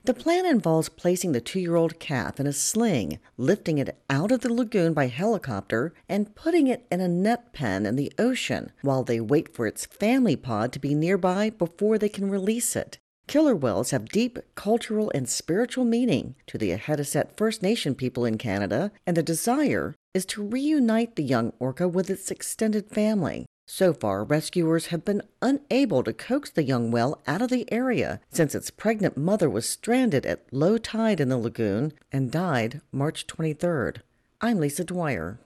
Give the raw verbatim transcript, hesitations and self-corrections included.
The plan involves placing the two-year-old calf in a sling, lifting it out of the lagoon by helicopter, and putting it in a net pen in the ocean while they wait for its family pod to be nearby before they can release it. Killer whales have deep cultural and spiritual meaning to the Ahedeset First Nation people in Canada, and the desire is to reunite the young orca with its extended family. So far, rescuers have been unable to coax the young whale out of the area since its pregnant mother was stranded at low tide in the lagoon and died March twenty-third. I'm Lisa Dwyer.